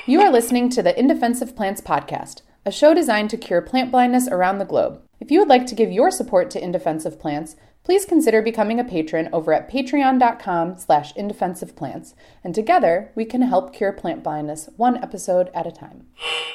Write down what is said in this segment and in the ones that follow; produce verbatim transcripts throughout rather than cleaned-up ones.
You are listening to the In Defense of Plants podcast, a show designed to cure plant blindness around the globe. If you would like to give your support to In Defense of Plants, please consider becoming a patron over at patreon.com slash indefenseofplants, and together we can help cure plant blindness one episode at a time.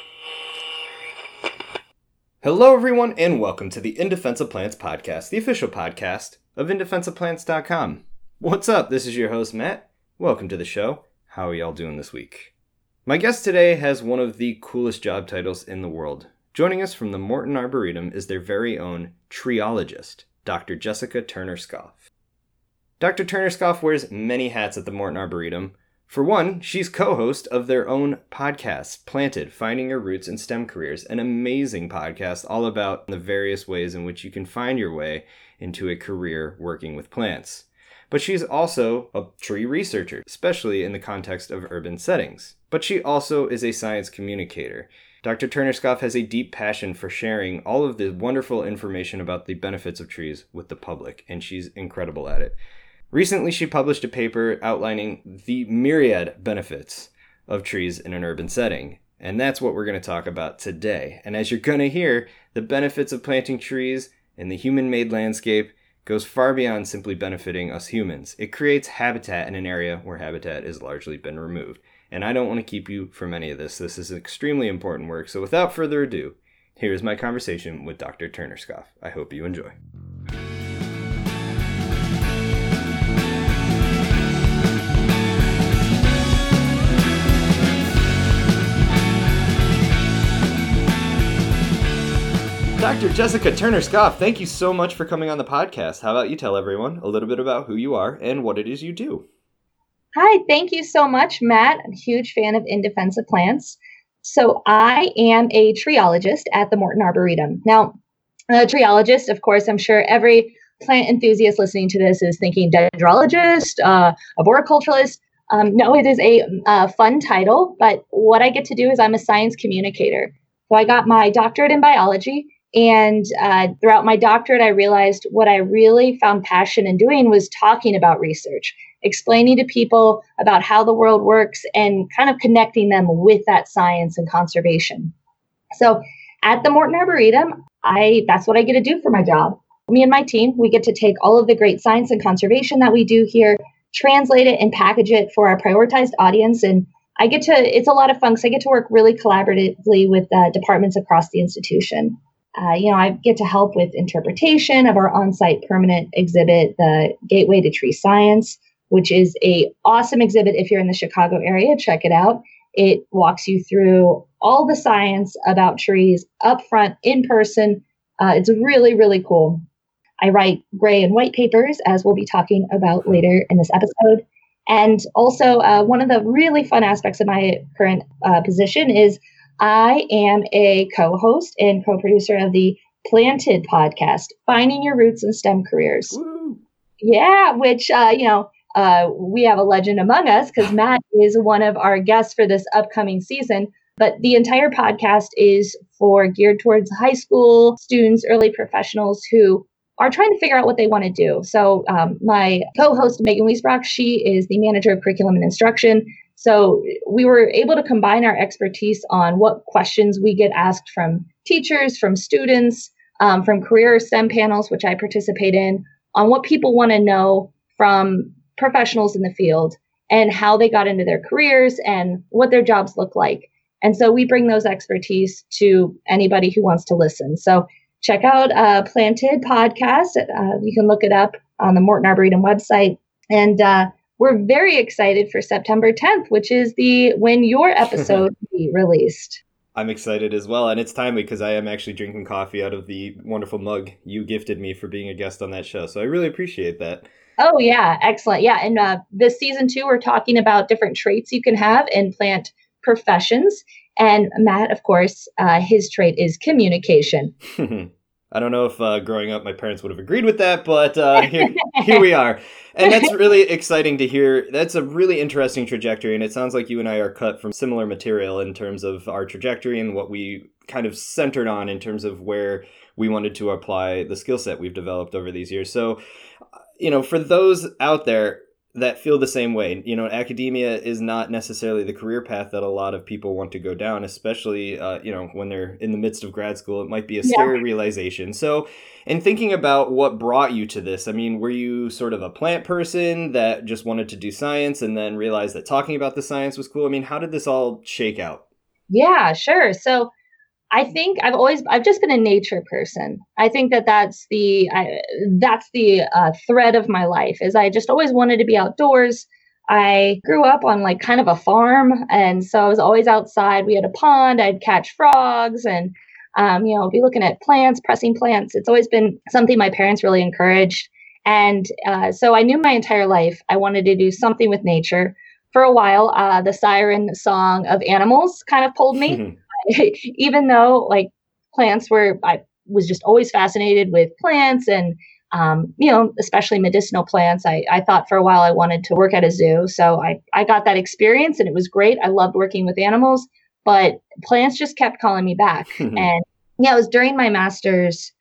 Hello everyone, and welcome to the In Defense of Plants podcast, the official podcast of in defense of plants dot com. What's up? This is your host, Matt. Welcome to the show. How are y'all doing this week? My guest today has one of the coolest job titles in the world. Joining us from the Morton Arboretum is their very own treeologist, Doctor Jessica Turner-Scoff. Doctor Turner-Scoff wears many hats at the Morton Arboretum. For one, she's co-host of their own podcast, Planted, Finding Your Roots in STEM Careers, an amazing podcast all about the various ways in which you can find your way into a career working with plants. But she's also a tree researcher, especially in the context of urban settings. But she also is a science communicator. Doctor Turner-Scoff has a deep passion for sharing all of the wonderful information about the benefits of trees with the public, and she's incredible at it. Recently, she published a paper outlining the myriad benefits of trees in an urban setting, and that's what we're going to talk about today. And as you're going to hear, the benefits of planting trees in the human-made landscape goes far beyond simply benefiting us humans. It creates habitat in an area where habitat has largely been removed. And I don't want to keep you from any of this. This is extremely important work. So without further ado, here's my conversation with Doctor Turner-Scoff. I hope you enjoy. Doctor Jessica Turner-Scoff, thank you so much for coming on the podcast. How about you tell everyone a little bit about who you are and what it is you do? Hi, thank you so much, Matt. I'm a huge fan of In Defense of Plants. So I am a treeologist at the Morton Arboretum. Now, a treeologist, of course, I'm sure every plant enthusiast listening to this is thinking dendrologist, uh, arboriculturalist. Um, no, it is a uh, fun title, but what I get to do is I'm a science communicator. So I got my doctorate in biology. And uh, throughout my doctorate, I realized what I really found passion in doing was talking about research, explaining to people about how the world works and kind of connecting them with that science and conservation. So at the Morton Arboretum, I that's what I get to do for my job. Me and my team, we get to take all of the great science and conservation that we do here, translate it and package it for our prioritized audience. And I get to, it's a lot of fun because I get to work really collaboratively with uh, departments across the institution. Uh, you know, I get to help with interpretation of our on-site permanent exhibit, the Gateway to Tree Science, which is a awesome exhibit. If you're in the Chicago area, check it out. It walks you through all the science about trees up front, in person. Uh, it's really, really cool. I write gray and white papers, as we'll be talking about later in this episode. And also, uh, one of the really fun aspects of my current uh, position is I am a co-host and co-producer of the Planted podcast, Finding Your Roots in STEM Careers. Woo. Yeah, which, uh, you know, uh, we have a legend among us because Matt is one of our guests for this upcoming season. But the entire podcast is for geared towards high school students, early professionals who are trying to figure out what they want to do. So um, my co-host, Megan Wiesbrock, she is the manager of curriculum and instruction. So we were able to combine our expertise on what questions we get asked from teachers, from students, um, from career STEM panels, which I participate in, on what people want to know from professionals in the field and how they got into their careers and what their jobs look like. And so we bring those expertise to anybody who wants to listen. So check out uh, Planted podcast. Uh, you can look it up on the Morton Arboretum website. And uh, we're very excited for September tenth, which is the when your episode will be released. I'm excited as well, and it's timely because I am actually drinking coffee out of the wonderful mug you gifted me for being a guest on that show. So I really appreciate that. Oh, yeah. Excellent. Yeah. And uh, this season two, we're talking about different traits you can have in plant professions. And Matt, of course, uh, his trait is communication. I don't know if uh, growing up my parents would have agreed with that, but uh, here, here we are. And that's really exciting to hear. That's a really interesting trajectory, and it sounds like you and I are cut from similar material in terms of our trajectory and what we kind of centered on in terms of where we wanted to apply the skill set we've developed over these years. So, you know, for those out there, that feel the same way. You know, academia is not necessarily the career path that a lot of people want to go down, especially, uh, you know, when they're in the midst of grad school. It might be a scary yeah. realization. So in thinking about what brought you to this, I mean, were you sort of a plant person that just wanted to do science and then realized that talking about the science was cool? I mean, how did this all shake out? Yeah, sure. So I think I've always, I've just been a nature person. I think that that's the, I, that's the uh, thread of my life is I just always wanted to be outdoors. I grew up on like kind of a farm. And so I was always outside. We had a pond, I'd catch frogs and, um, you know, be looking at plants, pressing plants. It's always been something my parents really encouraged. And uh, so I knew my entire life I wanted to do something with nature. For a while, uh, the siren song of animals kind of pulled me. Even though like plants were, I was just always fascinated with plants and, um, you know, especially medicinal plants. I, I thought for a while I wanted to work at a zoo. So I, I got that experience and it was great. I loved working with animals, but plants just kept calling me back. And yeah, it was during my master's,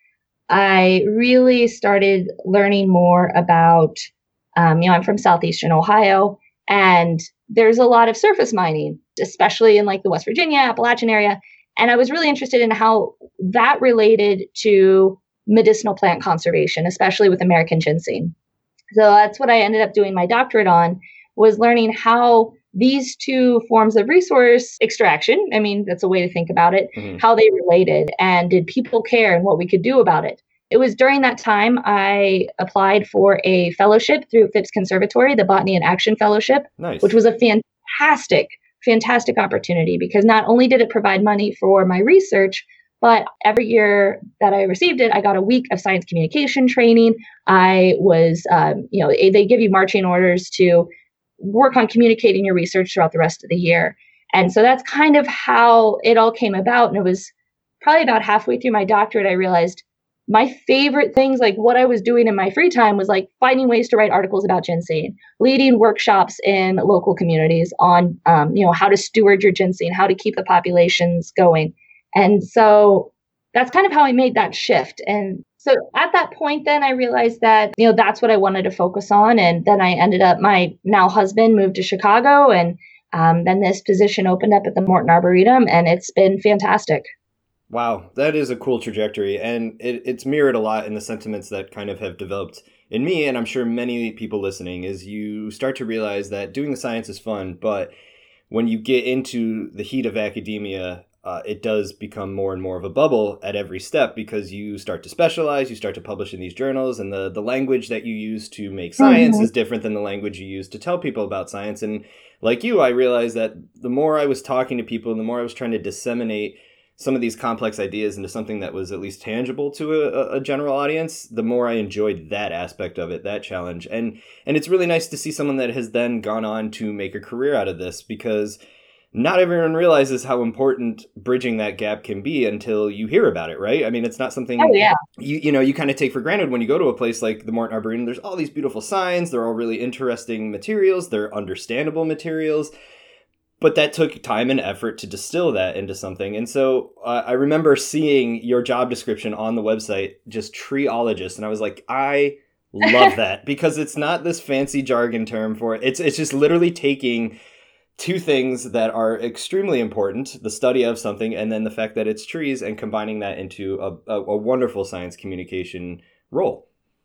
I really started learning more about, um, you know, I'm from Southeastern Ohio. And there's a lot of surface mining, especially in like the West Virginia, Appalachian area. And I was really interested in how that related to medicinal plant conservation, especially with American ginseng. So that's what I ended up doing my doctorate on, was learning how these two forms of resource extraction, I mean, that's a way to think about it, mm-hmm. how they related and did people care and what we could do about it. It was during that time I applied for a fellowship through Phipps Conservatory, the Botany in Action Fellowship, nice. Which was a fantastic, fantastic opportunity because not only did it provide money for my research, but every year that I received it, I got a week of science communication training. I was, um, you know, they give you marching orders to work on communicating your research throughout the rest of the year. And so that's kind of how it all came about. And it was probably about halfway through my doctorate, I realized my favorite things, like what I was doing in my free time, was like finding ways to write articles about ginseng, leading workshops in local communities on, um, you know, how to steward your ginseng, how to keep the populations going. And so that's kind of how I made that shift. And so at that point, then I realized that, you know, that's what I wanted to focus on. And then I ended up, my now husband moved to Chicago, and um, then this position opened up at the Morton Arboretum, and it's been fantastic. Wow, that is a cool trajectory, and it, it's mirrored a lot in the sentiments that kind of have developed in me, and I'm sure many people listening, is you start to realize that doing the science is fun, but when you get into the heat of academia, uh, it does become more and more of a bubble at every step because you start to specialize, you start to publish in these journals, and the, the language that you use to make science mm-hmm. is different than the language you use to tell people about science. And like you, I realized that the more I was talking to people and the more I was trying to disseminate some of these complex ideas into something that was at least tangible to a, a general audience, the more I enjoyed that aspect of it, that challenge. And and it's really nice to see someone that has then gone on to make a career out of this, because not everyone realizes how important bridging that gap can be until you hear about it, right? I mean, it's not something oh, yeah. you you know you kind of take for granted when you go to a place like the Morton Arboretum. There's all these beautiful signs. They're all really interesting materials. They're understandable materials. But that took time and effort to distill that into something. And so uh, I remember seeing your job description on the website, just treeologist. And I was like, I love that, because it's not this fancy jargon term for it. It's, it's just literally taking two things that are extremely important, the study of something, and then the fact that it's trees, and combining that into a, a, a wonderful science communication role.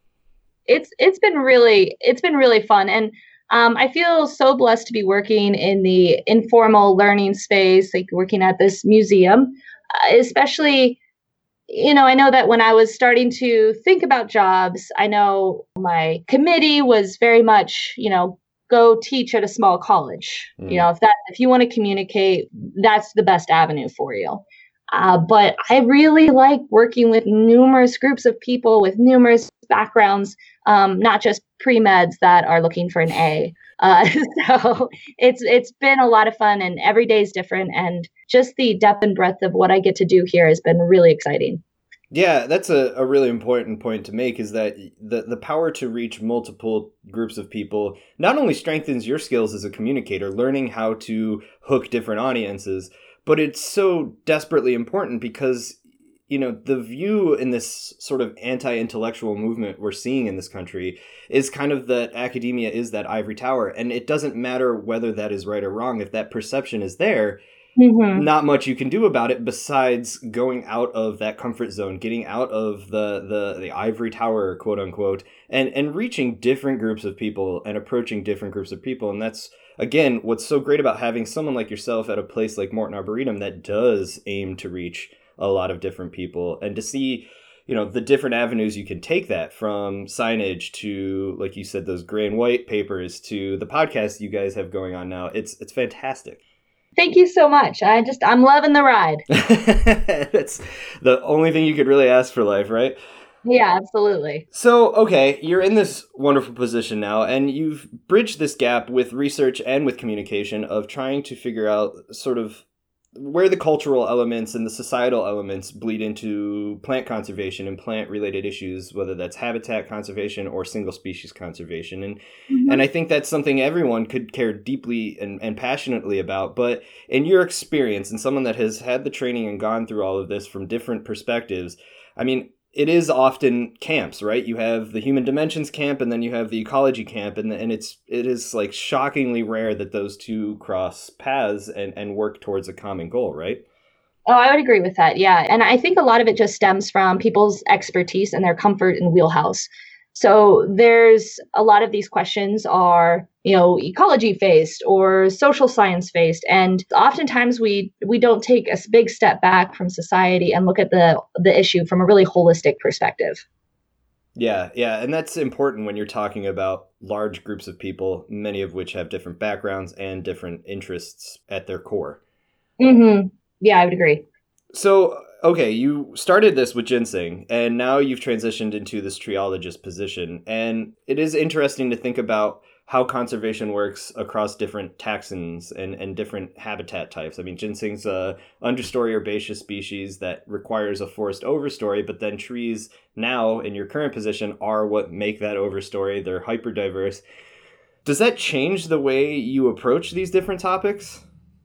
It's it's been really it's been really fun. And Um, I feel so blessed to be working in the informal learning space, like working at this museum, uh, especially, you know, I know that when I was starting to think about jobs, I know my committee was very much, you know, go teach at a small college. Mm. You know, if that, if you want to communicate, that's the best avenue for you. Uh, but I really like working with numerous groups of people with numerous backgrounds, um, not just pre-meds that are looking for an A. Uh, so it's it's been a lot of fun, and every day is different. And just the depth and breadth of what I get to do here has been really exciting. Yeah, that's a, a really important point to make, is that the, the power to reach multiple groups of people not only strengthens your skills as a communicator, learning how to hook different audiences, but it's so desperately important because you know, the view in this sort of anti-intellectual movement we're seeing in this country is kind of that academia is that ivory tower. And it doesn't matter whether that is right or wrong. If that perception is there, mm-hmm. not much you can do about it besides going out of that comfort zone, getting out of the, the, the ivory tower, quote unquote, and, and reaching different groups of people and approaching different groups of people. And that's, again, what's so great about having someone like yourself at a place like Morton Arboretum that does aim to reach a lot of different people, and to see, you know, the different avenues you can take that, from signage to, like you said, those gray and white papers to the podcast you guys have going on now. It's it's fantastic. Thank you so much. I just, I'm loving the ride. That's the only thing you could really ask for life, right? Yeah, absolutely. So, okay, you're in this wonderful position now, and you've bridged this gap with research and with communication of trying to figure out sort of where the cultural elements and the societal elements bleed into plant conservation and plant-related issues, whether that's habitat conservation or single species conservation. And mm-hmm. and I think that's something everyone could care deeply and, and passionately about. But in your experience, and someone that has had the training and gone through all of this from different perspectives, I mean, it is often camps, right? You have the human dimensions camp, and then you have the ecology camp, and and it's it is like shockingly rare that those two cross paths and, and work towards a common goal, right? Oh, I would agree with that. Yeah. And I think a lot of it just stems from people's expertise and their comfort in wheelhouse. So there's a lot of these questions are, you know, ecology faced or social science faced. And oftentimes we we don't take a big step back from society and look at the the issue from a really holistic perspective. Yeah, yeah. And that's important when you're talking about large groups of people, many of which have different backgrounds and different interests at their core. Mm-hmm. Yeah, I would agree. So, okay, you started this with ginseng, and now you've transitioned into this treologist position. And it is interesting to think about how conservation works across different taxons and, and different habitat types. I mean, ginseng's a understory herbaceous species that requires a forest overstory, but then trees now, in your current position, are what make that overstory. They're hyper diverse. Does that change the way you approach these different topics?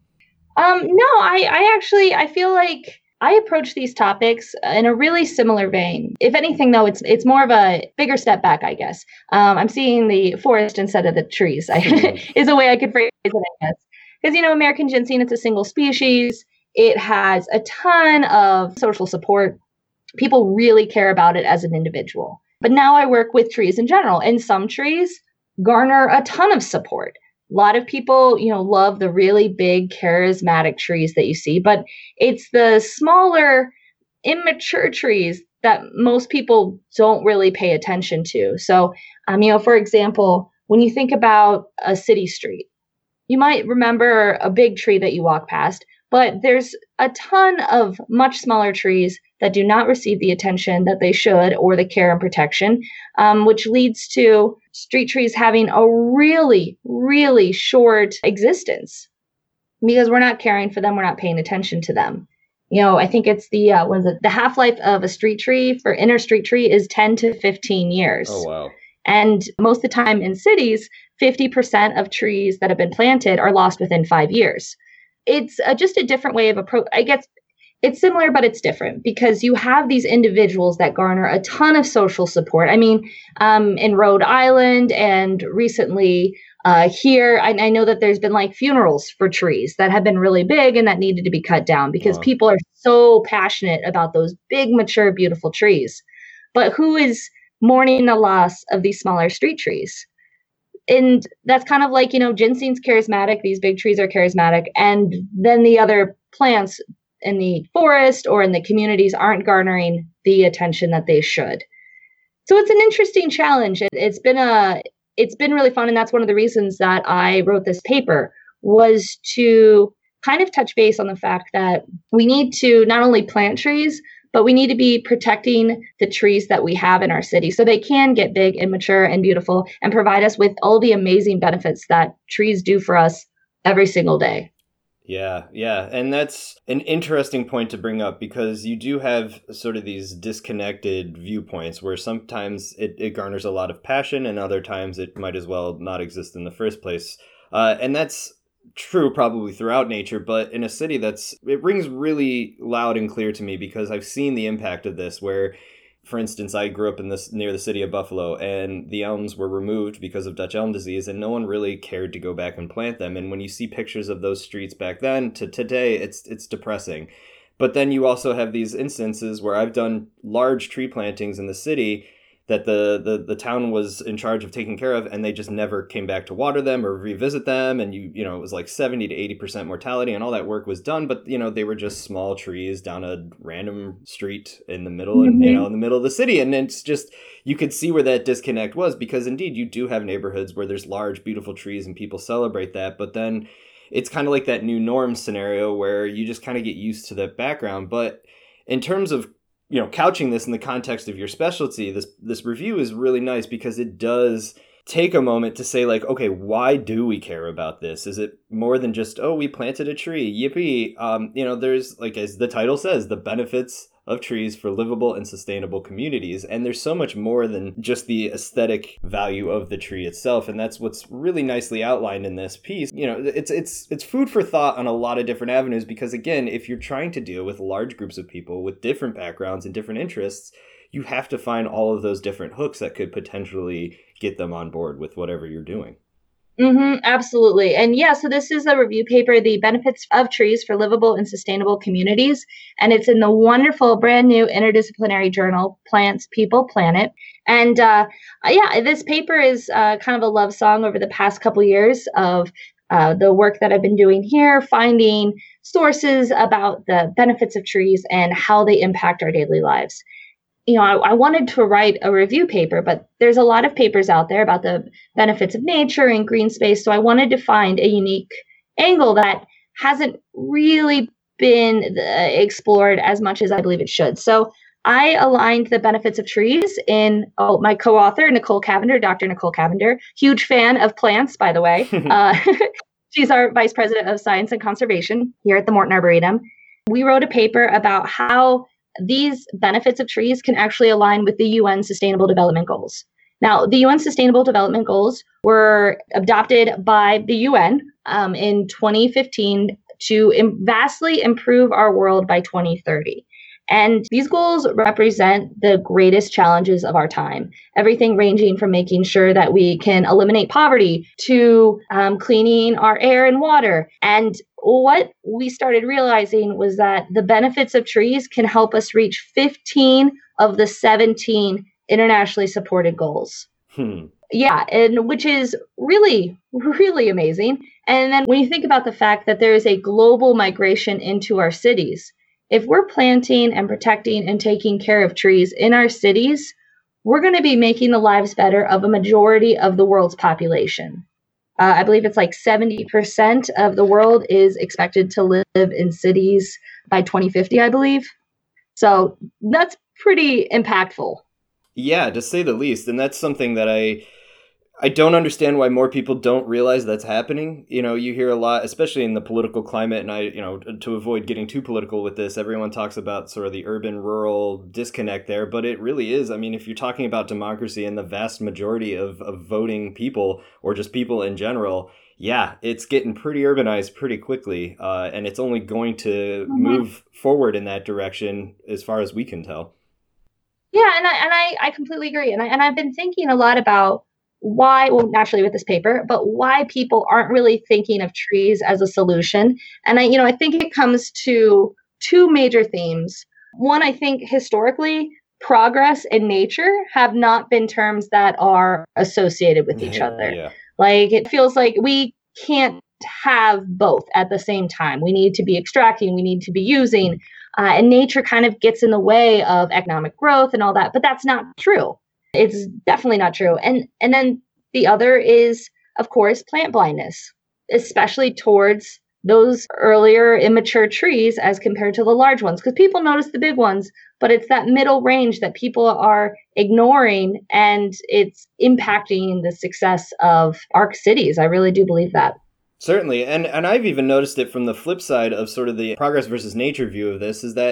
Um, no, I, I actually, I feel like I approach these topics in a really similar vein. If anything, though, it's it's more of a bigger step back, I guess. Um, I'm seeing the forest instead of the trees, is a way I could phrase it, I guess. Because, you know, American ginseng, it's a single species. It has a ton of social support. People really care about it as an individual. But now I work with trees in general, and some trees garner a ton of support. A lot of people, you know, love the really big, charismatic trees that you see, but it's the smaller, immature trees that most people don't really pay attention to. So, um, you know, for example, when you think about a city street, you might remember a big tree that you walk past, but there's a ton of much smaller trees that do not receive the attention that they should or the care and protection, um, which leads to street trees having a really, really short existence because we're not caring for them. We're not paying attention to them. You know, I think it's the, uh, what is it? The half-life of a street tree for inner street tree is ten to fifteen years. Oh, wow. And most of the time in cities, fifty percent of trees that have been planted are lost within five years. It's uh, just a different way of approach. I guess it's similar, but it's different because you have these individuals that garner a ton of social support. I mean, um, in Rhode Island and recently uh, here, I, I know that there's been like funerals for trees that have been really big and that needed to be cut down because wow. people are so passionate about those big, mature, beautiful trees. But who is mourning the loss of these smaller street trees? And that's kind of like, you know, ginseng's charismatic. These big trees are charismatic. And then the other plants in the forest or in the communities aren't garnering the attention that they should. So it's an interesting challenge. It, it's been a, it's been really fun. And that's one of the reasons that I wrote this paper was to kind of touch base on the fact that we need to not only plant trees, but we need to be protecting the trees that we have in our city so they can get big and mature and beautiful and provide us with all the amazing benefits that trees do for us every single day. Yeah, yeah. And that's an interesting point to bring up because you do have sort of these disconnected viewpoints where sometimes it, it garners a lot of passion and other times it might as well not exist in the first place. Uh, and that's true probably throughout nature, but in a city that's, it rings really loud and clear to me because I've seen the impact of this where, for instance, I grew up in this near the city of Buffalo, and the elms were removed because of Dutch elm disease, and no one really cared to go back and plant them. And when you see pictures of those streets back then to today, it's it's depressing. But then you also have these instances where I've done large tree plantings in the city that the, the, the town was in charge of taking care of, and they just never came back to water them or revisit them. And you you know, it was like seventy to eighty percent mortality, and all that work was done. But, you know, they were just small trees down a random street in the middle, and, you know, in the middle of the city. And it's just, you could see where that disconnect was, because indeed you do have neighborhoods where there's large, beautiful trees and people celebrate that. But then it's kind of like that new norm scenario where you just kind of get used to that background. But in terms of, you know, couching this in the context of your specialty, this this review is really nice because it does take a moment to say, like, okay, why do we care about this? Is it more than just, oh, we planted a tree, yippee? Um, you know, there's, like, as the title says, the benefits of trees for livable and sustainable communities. And there's so much more than just the aesthetic value of the tree itself. And that's what's really nicely outlined in this piece. You know, it's it's it's food for thought on a lot of different avenues, because again, if you're trying to deal with large groups of people with different backgrounds and different interests, you have to find all of those different hooks that could potentially get them on board with whatever you're doing. Mm-hmm, absolutely. And yeah, so this is a review paper, The Benefits of Trees for Livable and Sustainable Communities. And it's in the wonderful brand new interdisciplinary journal, Plants, People, Planet. And uh, yeah, this paper is uh, kind of a love song over the past couple years of uh, the work that I've been doing here, finding sources about the benefits of trees and how they impact our daily lives. You know, I, I wanted to write a review paper, but there's a lot of papers out there about the benefits of nature and green space. So I wanted to find a unique angle that hasn't really been uh, explored as much as I believe it should. So I aligned the benefits of trees in oh, my co-author, Nicole Cavender, Doctor Nicole Cavender, huge fan of plants, by the way. uh, she's our Vice President of Science and Conservation here at the Morton Arboretum. We wrote a paper about how these benefits of trees can actually align with the U N Sustainable Development Goals. Now, the U N Sustainable Development Goals were adopted by the U N um, in twenty fifteen to im- vastly improve our world by twenty thirty. And these goals represent the greatest challenges of our time, everything ranging from making sure that we can eliminate poverty to um, cleaning our air and water. And what we started realizing was that the benefits of trees can help us reach fifteen of the seventeen internationally supported goals. Hmm. Yeah, and which is really, really amazing. And then when you think about the fact that there is a global migration into our cities, if we're planting and protecting and taking care of trees in our cities, we're going to be making the lives better of a majority of the world's population. Uh, I believe it's like seventy percent of the world is expected to live in cities by twenty fifty, I believe. So that's pretty impactful. Yeah, to say the least. And that's something that I I don't understand why more people don't realize that's happening. You know, you hear a lot, especially in the political climate, and I, you know, to avoid getting too political with this, everyone talks about sort of the urban-rural disconnect there, but it really is. I mean, if you're talking about democracy and the vast majority of, of voting people, or just people in general, yeah, it's getting pretty urbanized pretty quickly, uh, and it's only going to mm-hmm. move forward in that direction as far as we can tell. Yeah, and I and I, I completely agree. And I and I've been thinking a lot about why, well, naturally with this paper, but why people aren't really thinking of trees as a solution. And I, you know, I think it comes to two major themes. One, I think historically, progress and nature have not been terms that are associated with each other. Yeah. Like, it feels like we can't have both at the same time. We need to be extracting, we need to be using, uh, and nature kind of gets in the way of economic growth and all that, but that's not true. It's definitely not true. And and then the other is, of course, plant blindness, especially towards those earlier immature trees as compared to the large ones, because people notice the big ones, but it's that middle range that people are ignoring, and it's impacting the success of our cities. I really do believe that. Certainly. And and I've even noticed it from the flip side of sort of the progress versus nature view of this, is that,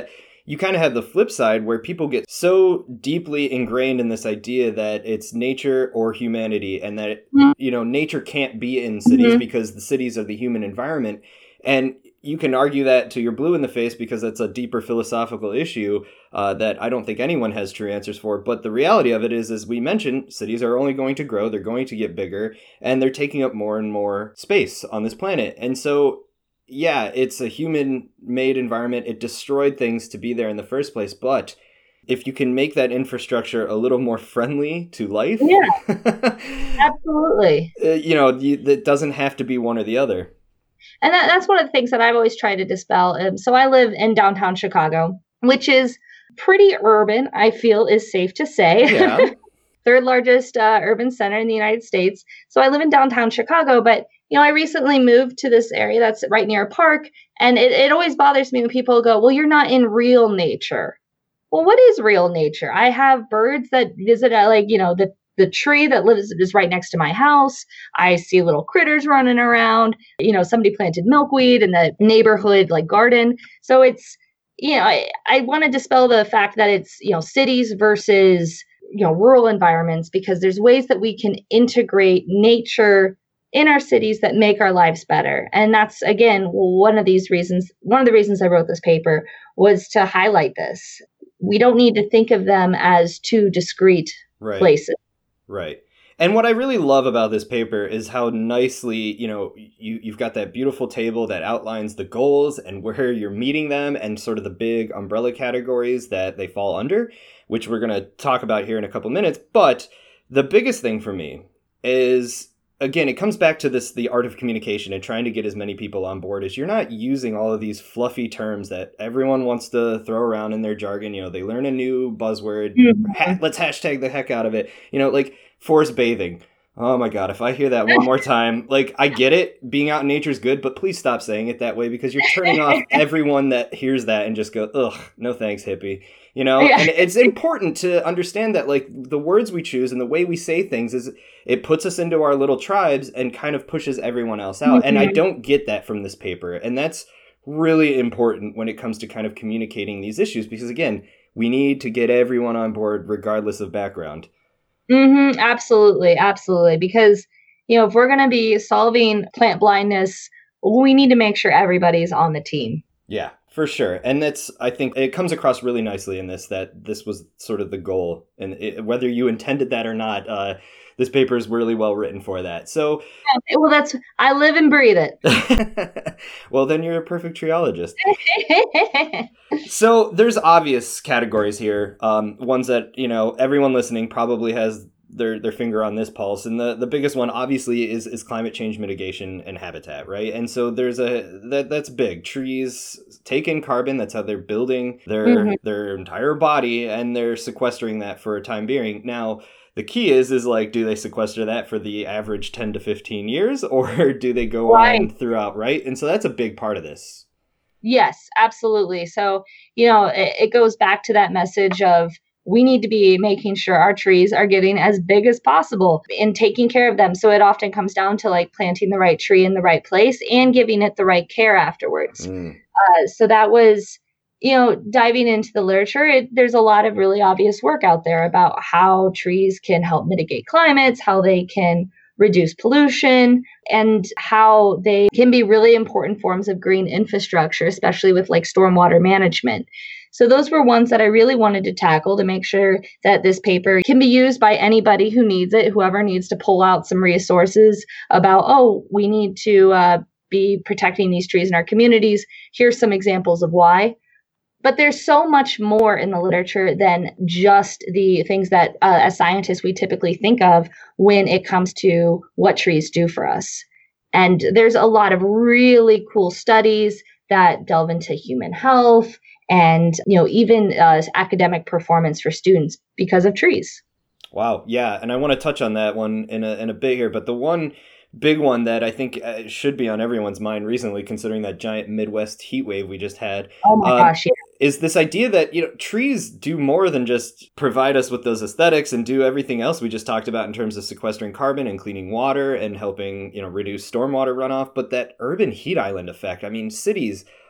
you kind of have the flip side where people get so deeply ingrained in this idea that it's nature or humanity, and that, mm-hmm. you know, nature can't be in cities mm-hmm. because the cities are the human environment. And you can argue that till you're blue in the face because that's a deeper philosophical issue uh, that I don't think anyone has true answers for. But the reality of it is, as we mentioned, cities are only going to grow. They're going to get bigger, and they're taking up more and more space on this planet. And so, yeah, it's a human-made environment. It destroyed things to be there in the first place. But if you can make that infrastructure a little more friendly to life, yeah, absolutely. uh, you know, you, it doesn't have to be one or the other. And that, that's one of the things that I've always tried to dispel. Um, so I live in downtown Chicago, which is pretty urban, I feel is safe to say. Yeah. Third largest uh, urban center in the United States. So I live in downtown Chicago, but you know, I recently moved to this area that's right near a park, and it, it always bothers me when people go, well, you're not in real nature. Well, what is real nature? I have birds that visit, uh, like, you know, the, the tree that lives is right next to my house. I see little critters running around. You know, somebody planted milkweed in the neighborhood, like garden. So it's, you know, I, I want to dispel the fact that it's, you know, cities versus, you know, rural environments, because there's ways that we can integrate nature in our cities that make our lives better. And that's, again, one of these reasons, one of the reasons I wrote this paper was to highlight this. We don't need to think of them as two discrete right. places. Right. And what I really love about this paper is how nicely, you know, you, you've got that beautiful table that outlines the goals and where you're meeting them and sort of the big umbrella categories that they fall under, which we're going to talk about here in a couple minutes. But the biggest thing for me is, again, it comes back to this, the art of communication and trying to get as many people on board as you're not using all of these fluffy terms that everyone wants to throw around in their jargon. You know, they learn a new buzzword. Mm-hmm. Ha- let's hashtag the heck out of it. You know, like forest bathing. Oh my God, if I hear that one more time, like, I get it. Being out in nature is good, but please stop saying it that way, because you're turning off everyone that hears that and just go, ugh, no thanks, hippie. You know, yeah. And it's important to understand that, like, the words we choose and the way we say things is it puts us into our little tribes and kind of pushes everyone else out. Mm-hmm. And I don't get that from this paper. And that's really important when it comes to kind of communicating these issues, because, again, we need to get everyone on board regardless of background. Mm-hmm, absolutely. Absolutely. Because, you know, if we're going to be solving plant blindness, we need to make sure everybody's on the team. Yeah, for sure. And that's, I think it comes across really nicely in this, that this was sort of the goal. And it, whether you intended that or not, uh, this paper is really well written for that. So, yeah, well, that's, I live and breathe it. Well, then you're a perfect triologist. So there's obvious categories here. Um, ones that, you know, everyone listening probably has their, their finger on this pulse. And the, the biggest one obviously is, is climate change mitigation and habitat, right? And so there's a, that that's big. Trees take in carbon. That's how they're building their, mm-hmm. their entire body, and they're sequestering that for a time being. Now, the key is, is like, do they sequester that for the average ten to fifteen years, or do they go right. on throughout, right? And so that's a big part of this. Yes, absolutely. So, you know, it, it goes back to that message of we need to be making sure our trees are getting as big as possible and taking care of them. So it often comes down to like planting the right tree in the right place and giving it the right care afterwards. Mm. Uh, so that was, you know, diving into the literature, it, there's a lot of really obvious work out there about how trees can help mitigate climates, how they can reduce pollution, and how they can be really important forms of green infrastructure, especially with like stormwater management. So those were ones that I really wanted to tackle to make sure that this paper can be used by anybody who needs it, whoever needs to pull out some resources about, oh, we need to uh, be protecting these trees in our communities. Here's some examples of why. But there's so much more in the literature than just the things that uh, as scientists we typically think of when it comes to what trees do for us. And there's a lot of really cool studies that delve into human health and, you know, even uh, academic performance for students because of trees. Wow. Yeah. And I want to touch on that one in a, in a bit here. But the one big one that I think uh, should be on everyone's mind recently, considering that giant Midwest heat wave we just had. Oh my uh, gosh, yeah. Is this idea that, you know, trees do more than just provide us with those aesthetics and do everything else we just talked about in terms of sequestering carbon and cleaning water and helping, you know, reduce stormwater runoff, but that urban heat island effect. I mean, cities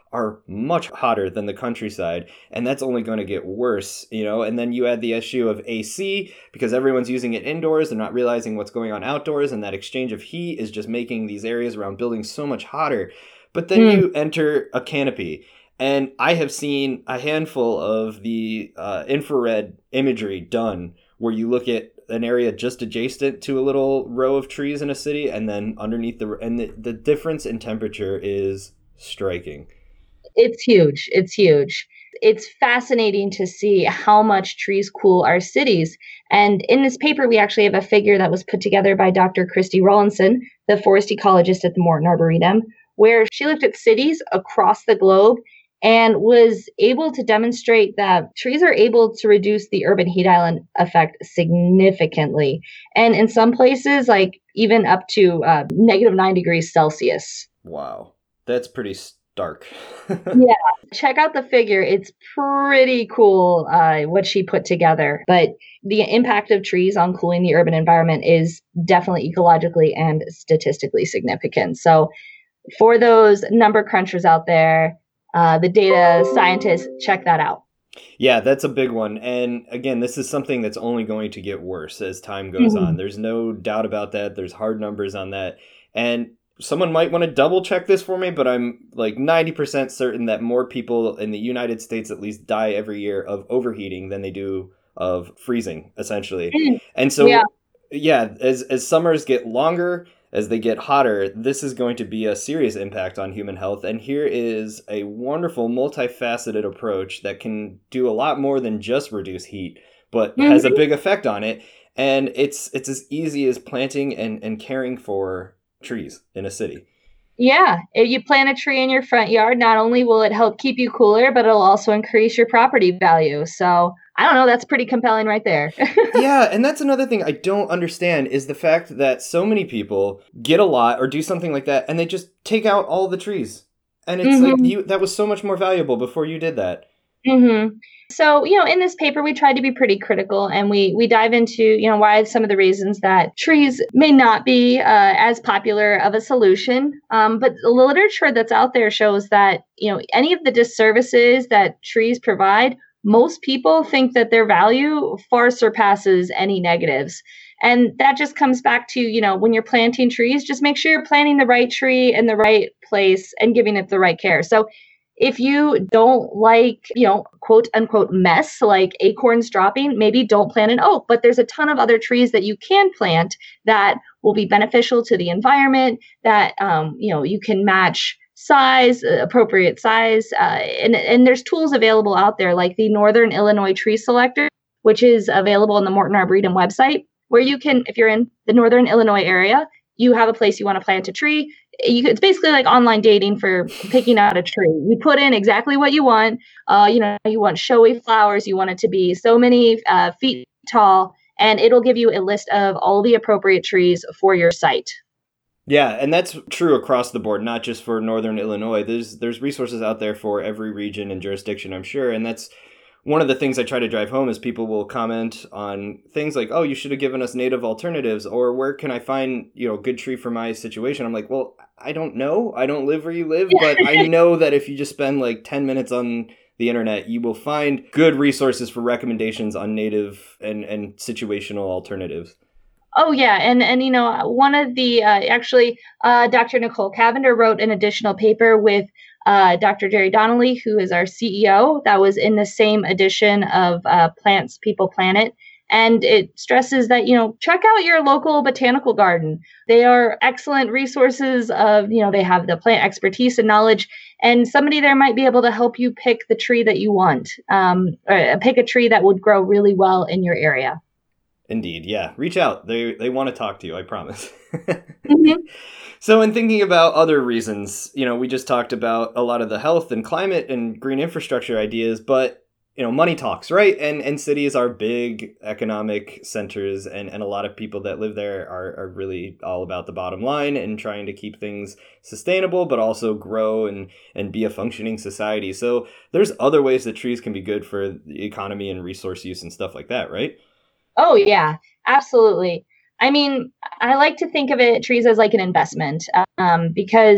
are much hotter than the countryside, and that's only going to get worse, you know. And then you add the issue of A C, because everyone's using it indoors, they're not realizing what's going on outdoors, and that exchange of heat is just making these areas around buildings so much hotter. But then mm. you enter a canopy, and I have seen a handful of the uh, infrared imagery done where you look at an area just adjacent to a little row of trees in a city, and then underneath the, and the, the difference in temperature is striking. It's huge. It's huge. It's fascinating to see how much trees cool our cities. And in this paper, we actually have a figure that was put together by Doctor Christy Rawlinson, the forest ecologist at the Morton Arboretum, where she looked at cities across the globe and was able to demonstrate that trees are able to reduce the urban heat island effect significantly. And in some places, like even up to uh, negative nine degrees Celsius. Wow. That's pretty stark. Yeah. Check out the figure. It's pretty cool uh, what she put together. But the impact of trees on cooling the urban environment is definitely ecologically and statistically significant. So for those number crunchers out there, Uh, the data scientists, check that out. Yeah, that's a big one. And again, this is something that's only going to get worse as time goes mm-hmm. on. There's no doubt about that. There's hard numbers on that. And someone might want to double check this for me, but I'm like ninety percent certain that more people in the United States at least die every year of overheating than they do of freezing, essentially. Mm. And so, yeah, yeah as, as summers get longer, as they get hotter, this is going to be a serious impact on human health. And here is a wonderful, multifaceted approach that can do a lot more than just reduce heat, but mm-hmm. has a big effect on it. And it's it's as easy as planting and, and caring for trees in a city. Yeah. If you plant a tree in your front yard, not only will it help keep you cooler, but it'll also increase your property value. So I don't know, that's pretty compelling right there. Yeah, and that's another thing I don't understand is the fact that so many people get a lot or do something like that and they just take out all the trees. And it's mm-hmm. like you that was so much more valuable before you did that. Mm-hmm. So, you know, in this paper, we tried to be pretty critical and we we dive into, you know, why some of the reasons that trees may not be uh, as popular of a solution. Um, but the literature that's out there shows that, you know, any of the disservices that trees provide, most people think that their value far surpasses any negatives. And that just comes back to, you know, when you're planting trees, just make sure you're planting the right tree in the right place and giving it the right care. So if you don't like, you know, quote unquote mess like acorns dropping, maybe don't plant an oak, but there's a ton of other trees that you can plant that will be beneficial to the environment that, um, you know, you can match size, uh, appropriate size. Uh, and, and there's tools available out there like the Northern Illinois Tree Selector, which is available on the Morton Arboretum website, where you can, if you're in the Northern Illinois area, you have a place you want to plant a tree. You, it's basically like online dating for picking out a tree. You put in exactly what you want. Uh, you know, you want showy flowers. You want it to be so many uh, feet tall, and it'll give you a list of all the appropriate trees for your site. Yeah, and that's true across the board, not just for Northern Illinois. There's there's resources out there for every region and jurisdiction, I'm sure. And that's one of the things I try to drive home is people will comment on things like, oh, you should have given us native alternatives, or where can I find, you know, a good tree for my situation? I'm like, well, I don't know. I don't live where you live, but I know that if you just spend like ten minutes on the internet, you will find good resources for recommendations on native and, and situational alternatives. Oh, yeah. And, and you know, one of the, uh, actually, uh, Doctor Nicole Cavender wrote an additional paper with uh, Doctor Jerry Donnelly, who is our C E O, that was in the same edition of uh, Plants, People, Planet. And it stresses that, you know, check out your local botanical garden. They are excellent resources of, you know, they have the plant expertise and knowledge, and somebody there might be able to help you pick the tree that you want, um, or pick a tree that would grow really well in your area. Indeed. Yeah. Reach out. They they want to talk to you. I promise. Mm-hmm. So in thinking about other reasons, you know, we just talked about a lot of the health and climate and green infrastructure ideas, but, you know, money talks, right? And and cities are big economic centers, and, and a lot of people that live there are, are really all about the bottom line and trying to keep things sustainable, but also grow and, and be a functioning society. So there's other ways that trees can be good for the economy and resource use and stuff like that, right? Oh, yeah, absolutely. I mean, I like to think of it, trees as like an investment, um, because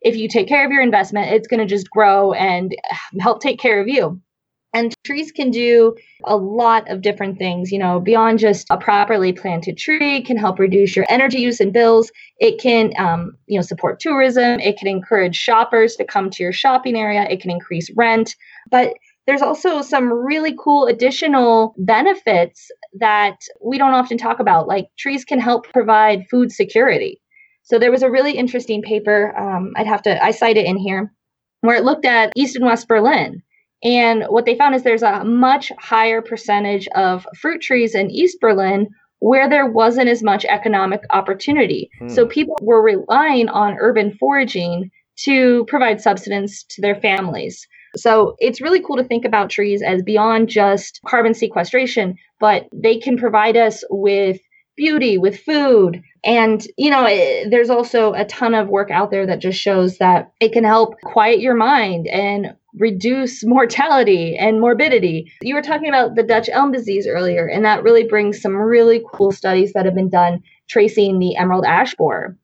if you take care of your investment, it's going to just grow and help take care of you. And trees can do a lot of different things, you know, beyond just a properly planted tree. It can help reduce your energy use and bills. It can, um, you know, support tourism. It can encourage shoppers to come to your shopping area. It can increase rent. But there's also some really cool additional benefits that we don't often talk about, like trees can help provide food security. So there was a really interesting paper, um, I'd have to, I cite it in here, where it looked at East and West Berlin. And what they found is there's a much higher percentage of fruit trees in East Berlin where there wasn't as much economic opportunity. Hmm. So people were relying on urban foraging to provide subsistence to their families. So it's really cool to think about trees as beyond just carbon sequestration, but they can provide us with beauty, with food. And, you know, it, there's also a ton of work out there that just shows that it can help quiet your mind and reduce mortality and morbidity. You were talking about the Dutch elm disease earlier, and that really brings some really cool studies that have been done tracing the emerald ash borer.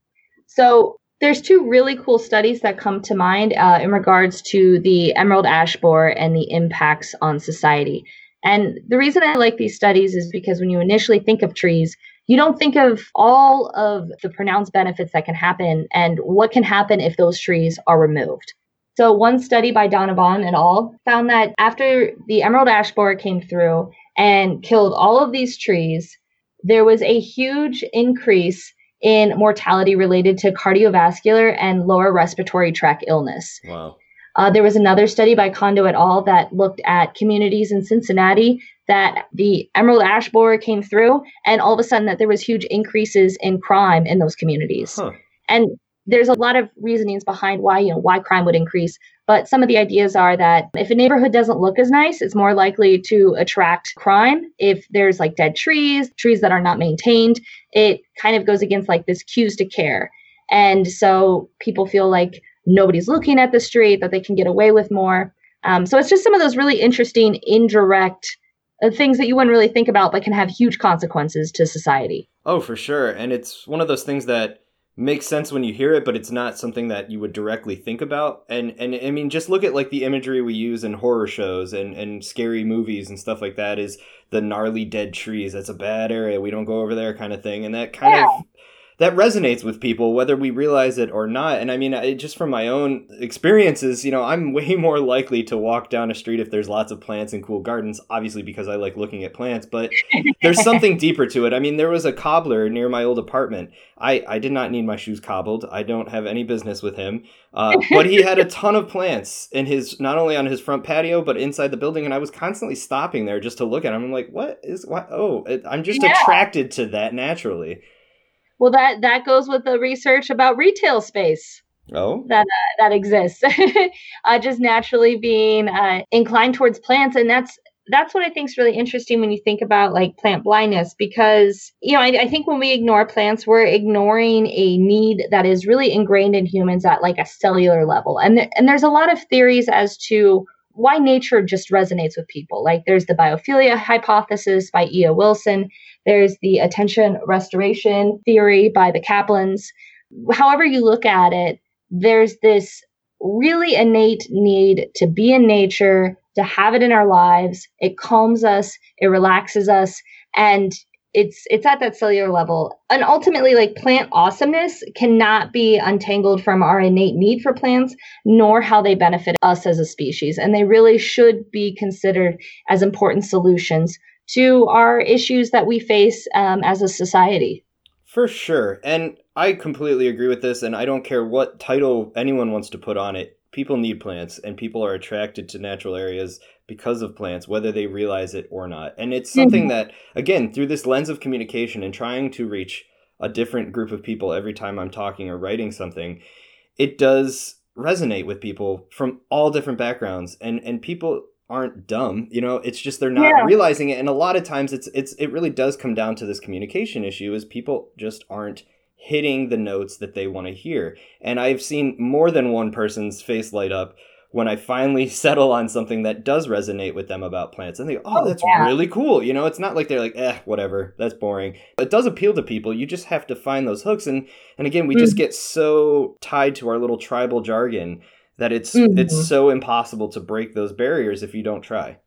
So there's two really cool studies that come to mind uh, in regards to the emerald ash borer and the impacts on society. And the reason I like these studies is because when you initially think of trees, you don't think of all of the pronounced benefits that can happen and what can happen if those trees are removed. So one study by Donovan et al. Found that after the emerald ash borer came through and killed all of these trees, there was a huge increase in mortality related to cardiovascular and lower respiratory tract illness. Wow. Uh, there was another study by Kondo et al. That looked at communities in Cincinnati that the emerald ash borer came through, and all of a sudden that there was huge increases in crime in those communities. Huh. And there's a lot of reasonings behind why, you know, why crime would increase. But some of the ideas are that if a neighborhood doesn't look as nice, it's more likely to attract crime. If there's like dead trees, trees that are not maintained, it kind of goes against like this cues to care. And so people feel like nobody's looking at the street, that they can get away with more. Um, so it's just some of those really interesting, indirect uh, things that you wouldn't really think about, but can have huge consequences to society. Oh, for sure. And it's one of those things that makes sense when you hear it, but it's not something that you would directly think about. And, and I mean, just look at like the imagery we use in horror shows and, and scary movies and stuff like that is the gnarly dead trees. That's a bad area. We don't go over there kind of thing. And that kind yeah. of... that resonates with people, whether we realize it or not. And I mean, I, just from my own experiences, you know, I'm way more likely to walk down a street if there's lots of plants and cool gardens, obviously because I like looking at plants, but there's something deeper to it. I mean, there was a cobbler near my old apartment. I, I did not need my shoes cobbled. I don't have any business with him. Uh, but he had a ton of plants in his, not only on his front patio, but inside the building. And I was constantly stopping there just to look at him. I'm like, what is, what? Oh, it, I'm just yeah. attracted to that naturally. Well, that, that goes with the research about retail space. Oh, that uh, that exists, uh, just naturally being uh, inclined towards plants, and that's that's what I think is really interesting when you think about like plant blindness, because you know I, I think when we ignore plants, we're ignoring a need that is really ingrained in humans at like a cellular level, and th- and there's a lot of theories as to why nature just resonates with people. Like there's the biophilia hypothesis by E O Wilson. There's the attention restoration theory by the Kaplans. However you look at it, there's this really innate need to be in nature, to have it in our lives. It calms us, it relaxes us, and it's it's at that cellular level. And ultimately, like plant awesomeness cannot be untangled from our innate need for plants, nor how they benefit us as a species. And they really should be considered as important solutions to our issues that we face um, as a society. For sure. And I completely agree with this, and I don't care what title anyone wants to put on it. People need plants, and people are attracted to natural areas because of plants, whether they realize it or not. And it's something mm-hmm. that, again, through this lens of communication and trying to reach a different group of people every time I'm talking or writing something, it does resonate with people from all different backgrounds. And, and people aren't dumb, you know, it's just they're not yeah. realizing it. And a lot of times it's it's it really does come down to this communication issue, is people just aren't hitting the notes that they want to hear. And I've seen more than one person's face light up when I finally settle on something that does resonate with them about plants. And they go, oh, Oh, that's yeah. really cool. You know, it's not like they're like, eh, whatever, that's boring. It does appeal to people. You just have to find those hooks. And and again, we just Mhm. get so tied to our little tribal jargon that it's it's Mhm. so impossible to break those barriers if you don't try.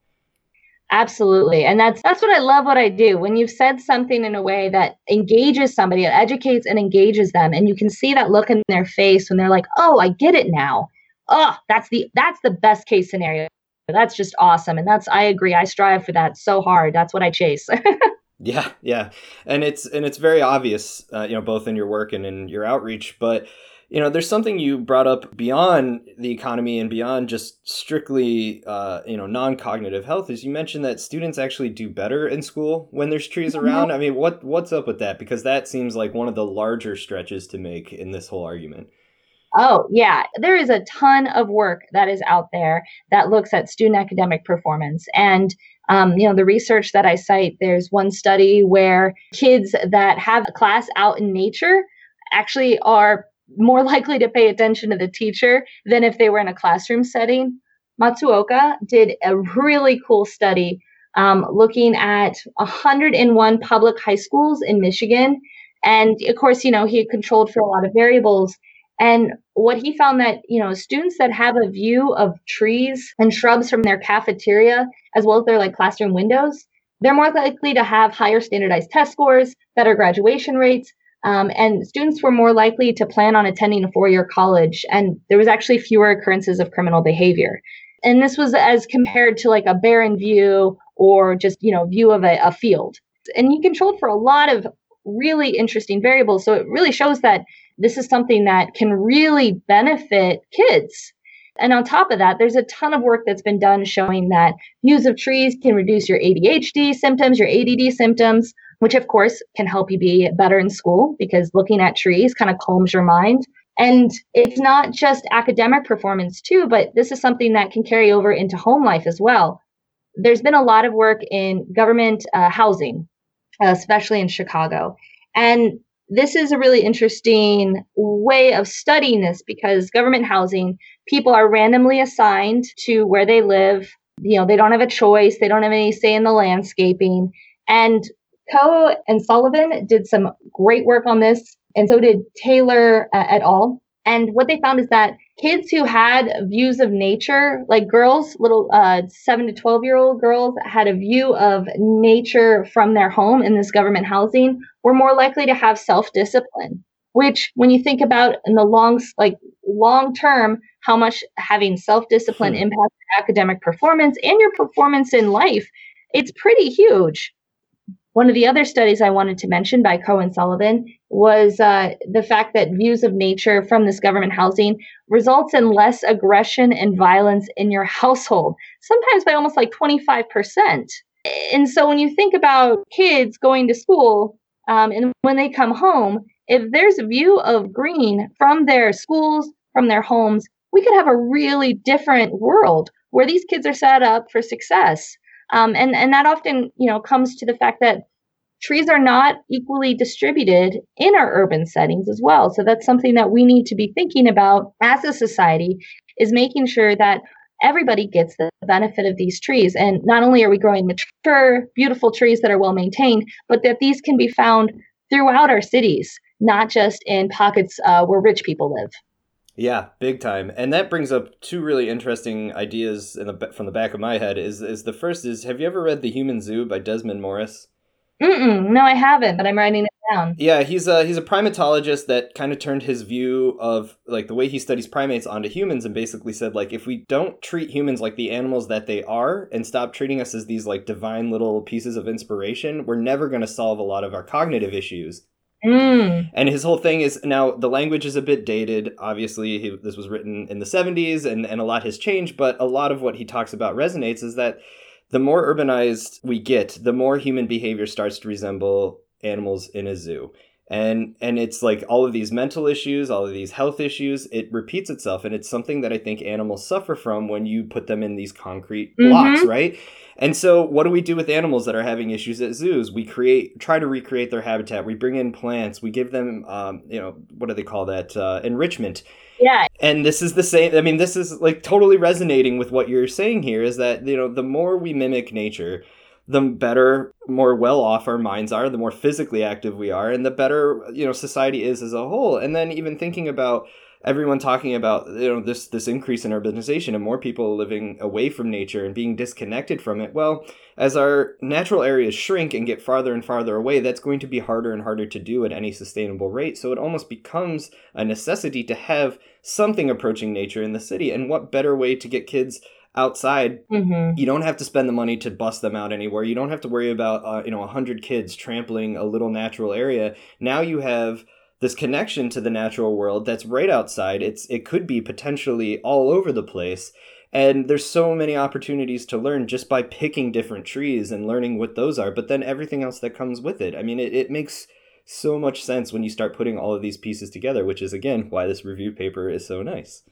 Absolutely. And that's that's what I love what I do. When you've said something in a way that engages somebody, it educates and engages them, and you can see that look in their face when they're like, "Oh, I get it now." Oh, that's the that's the best case scenario. That's just awesome. And that's I agree. I strive for that so hard. That's what I chase. Yeah, yeah, and it's and it's very obvious, uh, you know, both in your work and in your outreach. But you know, there's something you brought up beyond the economy and beyond just strictly, uh, you know, non-cognitive health. Is you mentioned that students actually do better in school when there's trees around. I mean, what what's up with that? Because that seems like one of the larger stretches to make in this whole argument. Oh, yeah. There is a ton of work that is out there that looks at student academic performance. And, um, you know, the research that I cite, there's one study where kids that have a class out in nature actually are more likely to pay attention to the teacher than if they were in a classroom setting. Matsuoka did a really cool study um, looking at one hundred one public high schools in Michigan. And of course, you know, he controlled for a lot of variables. And what he found that, you know, students that have a view of trees and shrubs from their cafeteria, as well as their like classroom windows, they're more likely to have higher standardized test scores, better graduation rates, um, and students were more likely to plan on attending a four-year college. And there was actually fewer occurrences of criminal behavior. And this was as compared to like a barren view or just, you know, view of a, a field. And he controlled for a lot of really interesting variables. So it really shows that this is something that can really benefit kids. And on top of that, there's a ton of work that's been done showing that views of trees can reduce your A D H D symptoms, your A D D symptoms, which of course can help you be better in school because looking at trees kind of calms your mind. And it's not just academic performance too, but this is something that can carry over into home life as well. There's been a lot of work in government uh, housing, uh, especially in Chicago. And this is a really interesting way of studying this because government housing, people are randomly assigned to where they live. You know, they don't have a choice. They don't have any say in the landscaping. And Coe and Sullivan did some great work on this, and so did Taylor uh, et al. And what they found is that kids who had views of nature, like girls, little uh, seven to twelve year old girls had a view of nature from their home in this government housing, were more likely to have self-discipline, which when you think about in the long, like long term, how much having self-discipline Hmm. impacts academic performance and your performance in life, it's pretty huge. One of the other studies I wanted to mention by Coe and Sullivan was uh, the fact that views of nature from this government housing results in less aggression and violence in your household, sometimes by almost like twenty-five percent. And so when you think about kids going to school um, and when they come home, if there's a view of green from their schools, from their homes, we could have a really different world where these kids are set up for success. Um, and, and that often, you know, comes to the fact that trees are not equally distributed in our urban settings as well. So that's something that we need to be thinking about as a society, is making sure that everybody gets the benefit of these trees. And not only are we growing mature, beautiful trees that are well maintained, but that these can be found throughout our cities, not just in pockets uh, where rich people live. Yeah, big time. And that brings up two really interesting ideas in the, from the back of my head. Is is the first is, have you ever read The Human Zoo by Desmond Morris? Mm-mm, no, I haven't, but I'm writing it down. Yeah, he's a he's a primatologist that kind of turned his view of like the way he studies primates onto humans, and basically said, like, if we don't treat humans like the animals that they are and stop treating us as these like divine little pieces of inspiration, we're never going to solve a lot of our cognitive issues. Mm. And his whole thing is, now the language is a bit dated. Obviously, he, this was written in the seventies and, and a lot has changed. But a lot of what he talks about resonates is that the more urbanized we get, the more human behavior starts to resemble animals in a zoo. And and it's like all of these mental issues, all of these health issues, it repeats itself. And it's something that I think animals suffer from when you put them in these concrete blocks, Mm-hmm. right? And so what do we do with animals that are having issues at zoos? We create, try to recreate their habitat. We bring in plants. We give them, um, you know, what do they call that? Uh, enrichment. Yeah. And this is the same. I mean, this is like totally resonating with what you're saying here is that, you know, the more we mimic nature, the better, more well off our minds are, the more physically active we are, and the better, you know, society is as a whole. And then even thinking about everyone talking about, you know, this this increase in urbanization and more people living away from nature and being disconnected from it. Well, as our natural areas shrink and get farther and farther away, that's going to be harder and harder to do at any sustainable rate. So it almost becomes a necessity to have something approaching nature in the city. And what better way to get kids outside? Mm-hmm. You don't have to spend the money to bust them out anywhere. You don't have to worry about, uh, you know, a hundred kids trampling a little natural area. Now you have this connection to the natural world that's right outside. It's it could be potentially all over the place. And there's so many opportunities to learn just by picking different trees and learning what those are, but then everything else that comes with it. I mean, it, it makes so much sense when you start putting all of these pieces together, which is, again, why this review paper is so nice.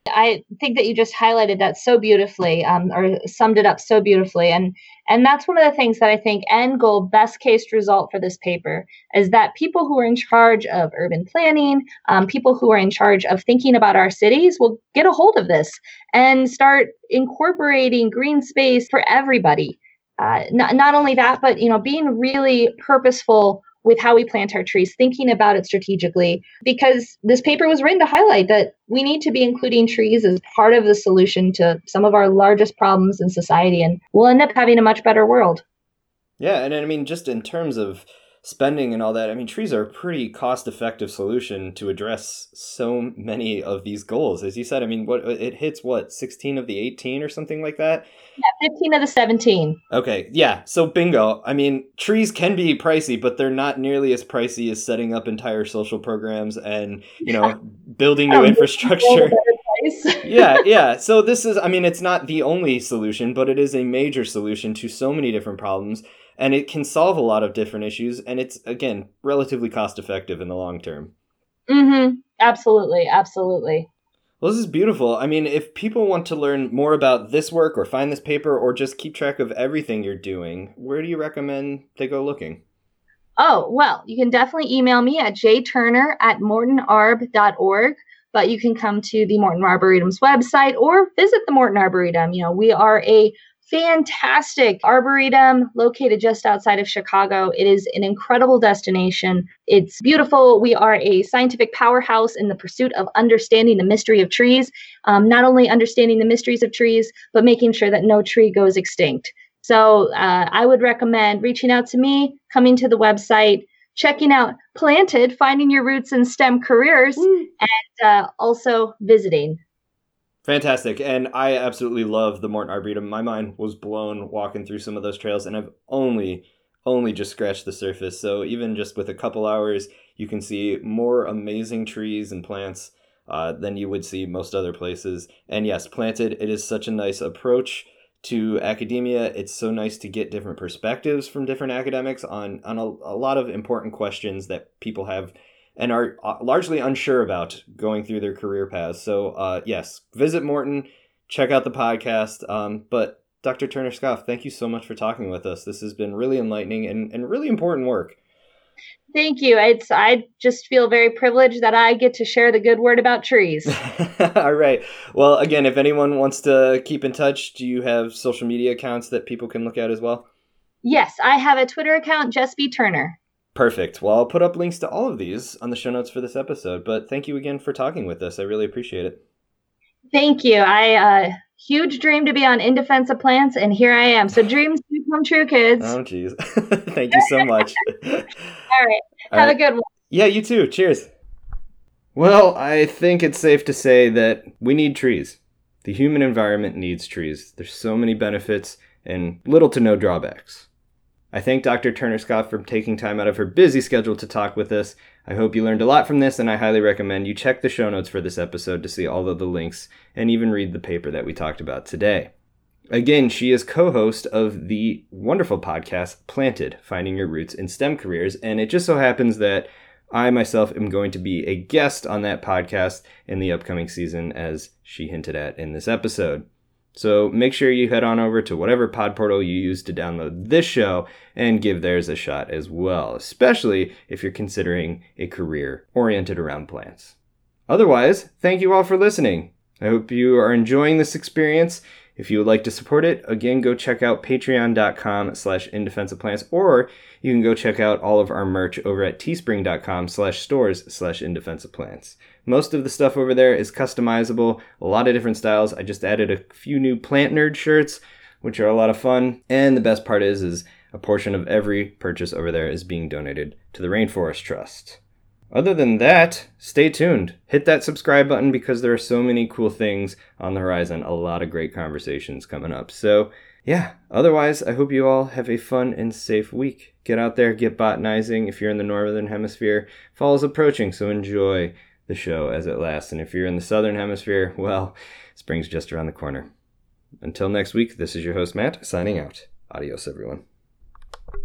I think that you just highlighted that so beautifully, um, or summed it up so beautifully. And and that's one of the things that I think end goal, best case result for this paper is that people who are in charge of urban planning, um, people who are in charge of thinking about our cities will get a hold of this and start incorporating green space for everybody. Uh, not, not only that, but, you know, being really purposeful with how we plant our trees, thinking about it strategically, because this paper was written to highlight that we need to be including trees as part of the solution to some of our largest problems in society, and we'll end up having a much better world. Yeah, and I mean, just in terms of spending and all that, I mean, trees are a pretty cost-effective solution to address so many of these goals. As you said, I mean, what it hits, what, sixteen of the eighteen or something like that? Yeah, fifteen of the seventeen. Okay, yeah, so bingo. I mean, trees can be pricey, but they're not nearly as pricey as setting up entire social programs and, you know, building new infrastructure. yeah, yeah. So this is, I mean, it's not the only solution, but it is a major solution to so many different problems. And it can solve a lot of different issues. And it's, again, relatively cost effective in the long term. Mm-hmm. Absolutely. Absolutely. Well, this is beautiful. I mean, if people want to learn more about this work or find this paper or just keep track of everything you're doing, where do you recommend they go looking? Oh, well, you can definitely email me at j turner at morton arb dot org. But you can come to the Morton Arboretum's website or visit the Morton Arboretum. You know, we are a fantastic arboretum located just outside of Chicago. It is an incredible destination. It's beautiful. We are a scientific powerhouse in the pursuit of understanding the mystery of trees, um, not only understanding the mysteries of trees, but making sure that no tree goes extinct. So uh, I would recommend reaching out to me, coming to the website, checking out Planted, finding your roots in STEM careers, mm. and uh, also visiting. Fantastic. And I absolutely love the Morton Arboretum. My mind was blown walking through some of those trails, and I've only, only just scratched the surface. So even just with a couple hours, you can see more amazing trees and plants uh, than you would see most other places. And yes, Planted, it is such a nice approach to academia. It's so nice to get different perspectives from different academics on, on a, a lot of important questions that people have and are largely unsure about going through their career paths. So uh, yes, visit Morton, check out the podcast. Um, but Doctor Turner-Skoff, thank you so much for talking with us. This has been really enlightening and, and really important work. Thank you. It's I just feel very privileged that I get to share the good word about trees. All right. Well, again, if anyone wants to keep in touch, do you have social media accounts that people can look at as well? Yes, I have a Twitter account, Jess B. Turner. Perfect. Well, I'll put up links to all of these on the show notes for this episode. But thank you again for talking with us. I really appreciate it. Thank you. I uh, huge dream to be on In Defense of Plants, and here I am. So dreams do come true, kids. Oh, geez. Thank you so much. All right. All Have right. a good one. Yeah, you too. Cheers. Well, I think it's safe to say that we need trees. The human environment needs trees. There's so many benefits and little to no drawbacks. I thank Doctor Turner-Skoff for taking time out of her busy schedule to talk with us. I hope you learned a lot from this, and I highly recommend you check the show notes for this episode to see all of the links and even read the paper that we talked about today. Again, she is co-host of the wonderful podcast Planted, Finding Your Roots in STEM Careers, and it just so happens that I myself am going to be a guest on that podcast in the upcoming season, as she hinted at in this episode. So make sure you head on over to whatever pod portal you use to download this show and give theirs a shot as well, especially if you're considering a career oriented around plants. Otherwise, thank you all for listening. I hope you are enjoying this experience. If you would like to support it, again, go check out patreon.com slash indefensiveplants, or you can go check out all of our merch over at teespring.com slash stores slash indefensiveplants. Most of the stuff over there is customizable, a lot of different styles. I just added a few new Plant Nerd shirts, which are a lot of fun. And the best part is, is a portion of every purchase over there is being donated to the Rainforest Trust. Other than that, stay tuned. Hit that subscribe button because there are so many cool things on the horizon. A lot of great conversations coming up. So, yeah, otherwise, I hope you all have a fun and safe week. Get out there, get botanizing. If you're in the northern hemisphere, fall's approaching, so enjoy the show as it lasts. And if you're in the southern hemisphere, well, spring's just around the corner. Until next week, this is your host, Matt, signing out. Adios, everyone.